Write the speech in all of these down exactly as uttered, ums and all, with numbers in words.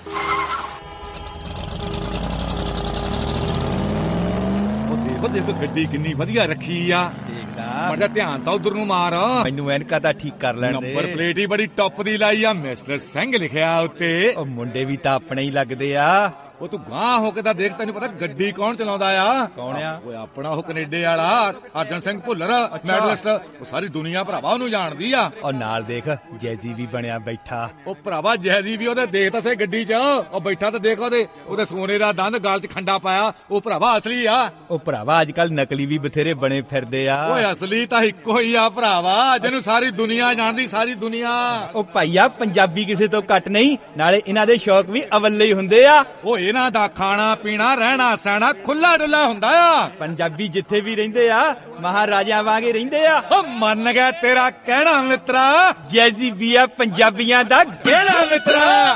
ਦੇਖੋ ਦੇਖੋ ਗੱਡੀ ਕਿੰਨੀ ਵਧੀਆ ਰੱਖੀ ਆ। ਦੇਖਦਾ ਮੜਾ ਧਿਆਨ ਤਾਂ ਉਧਰ ਨੂੰ ਮਾਰ। ਮੈਨੂੰ ਐਨਕਾਂ ਤਾਂ ਠੀਕ ਕਰ ਲੈਣ ਦੇ। ਨੰਬਰ ਪਲੇਟ ਹੀ ਬੜੀ ਟੌਪ ਦੀ ਲਾਈ ਆ, ਮਿਸਟਰ ਸਿੰਘ ਲਿਖਿਆ ਉੱਤੇ। ਉਹ ਮੁੰਡੇ ਵੀ ਤਾਂ ਆਪਣੇ ਹੀ ਲੱਗਦੇ ਆ। ਉਹ ਤੂੰ ਗਾਂ ਹੋ ਕੇ ਤਾਂ ਦੇਖ, ਤੈਨੂੰ ਪਤਾ ਗੱਡੀ ਕੌਣ ਚਲਾਉਂਦਾ ਆ? ਕੌਣ ਆ? ਓਏ ਆਪਣਾ ਉਹ ਕੈਨੇਡੇ ਵਾਲਾ ਅਰਜਨ ਸਿੰਘ ਭੁੱਲਰ, ਮੈਡਲਿਸਟ। ਉਹ ਸਾਰੀ ਦੁਨੀਆ ਭਰਾਵਾ ਉਹਨੂੰ ਜਾਣਦੀ ਆ। ਔਰ ਨਾਲ ਦੇਖ ਜੈਜੀ ਵੀ ਬਣਿਆ ਬੈਠਾ। ਉਹ ਭਰਾਵਾ ਜੈਜੀ ਵੀ ਉਹਦੇ ਦੇਖ ਤਾਂ ਸੇ ਗੱਡੀ 'ਚ ਉਹ ਬੈਠਾ, ਤਾਂ ਦੇਖ ਉਹਦੇ ਉਹਦੇ ਸੋਨੇ ਦਾ ਦੰਦ ਗਾਲ 'ਚ ਖੰਡਾ ਪਾਇਆ। ਉਹ ਭਰਾਵਾ ਅਸਲੀ ਆ। ਉਹ ਭਰਾਵਾ ਅੱਜ ਕੱਲ ਨਕਲੀ ਵੀ ਬਥੇਰੇ ਬਣੇ ਫਿਰਦੇ ਆ। ਓਏ ਅਸਲੀ ਤਾਂ ਇੱਕੋ ਹੀ ਆ ਭਰਾਵਾ, ਜਿਹਨੂੰ ਸਾਰੀ ਦੁਨੀਆ ਜਾਣਦੀ, ਸਾਰੀ ਦੁਨੀਆ। ਉਹ ਭਾਈਆ ਪੰਜਾਬੀ ਕਿਸੇ ਤੋਂ ਘੱਟ ਨਹੀਂ, ਨਾਲੇ ਇਹਨਾਂ ਦੇ ਸ਼ੌਕ ਵੀ ਅਵੱਲੇ ਹੀ ਹੁੰਦੇ ਆ। ਉਹ ਇਹਨਾਂ ਦਾ ਖਾਣਾ ਪੀਣਾ ਰਹਿਣਾ ਸਹਿਣਾ ਖੁੱਲਾ ਡੁੱਲਾ ਹੁੰਦਾ ਆ। ਪੰਜਾਬੀ ਜਿੱਥੇ ਵੀ ਰਹਿੰਦੇ ਆ ਮਹਾਰਾਜਿਆਂ ਵਾਂਗੇ ਰਹਿੰਦੇ ਆ। ਉਹ ਮੰਨ ਗਿਆ ਤੇਰਾ ਕਹਿਣਾ ਮਿੱਤਰਾ, ਜੈਜੀ ਵੀ ਆ ਪੰਜਾਬੀਆਂ ਦਾ ਕਹਿਣਾ ਮਿੱਤਰਾ।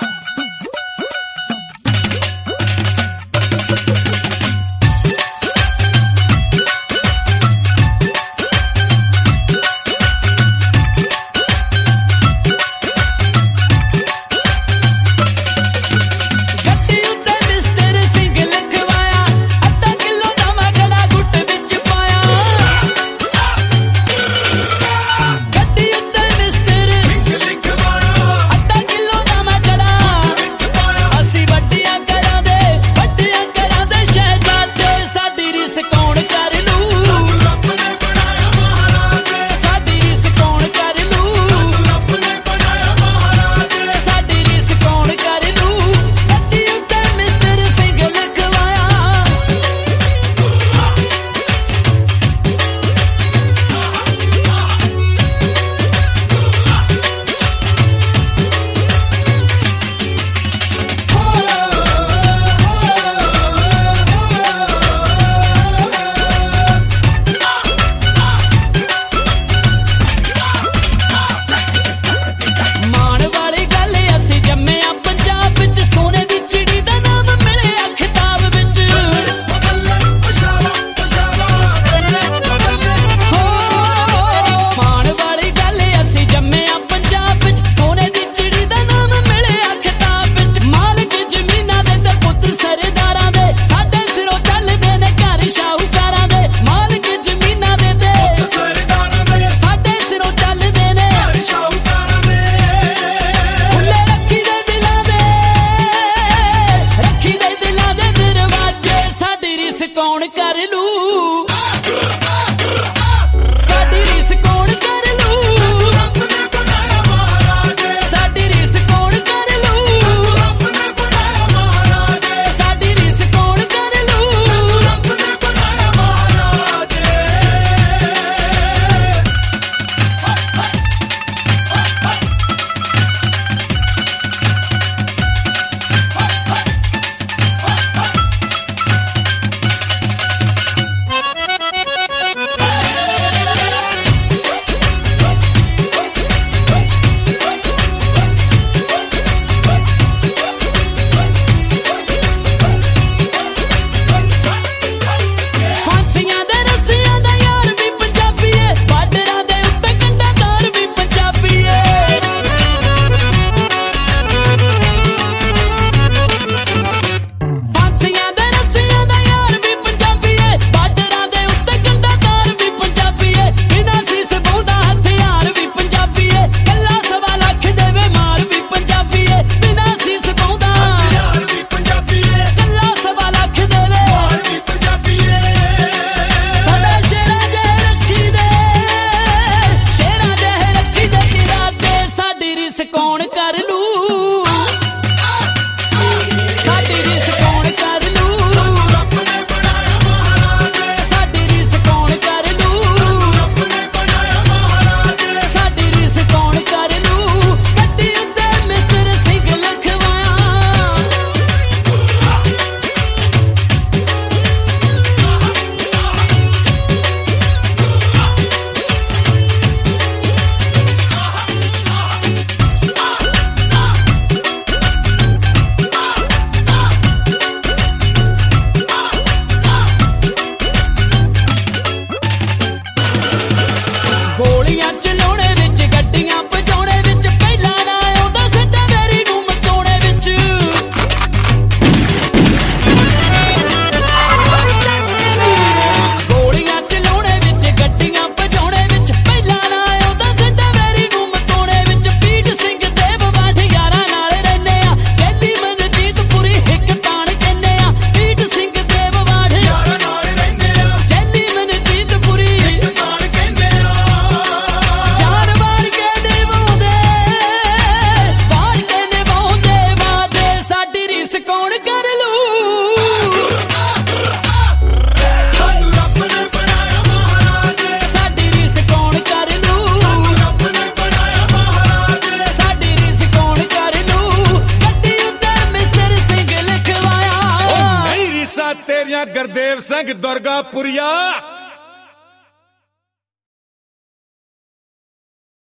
ਸਿੰਘ ਦੁਰਗਾਪੁਰੀਆ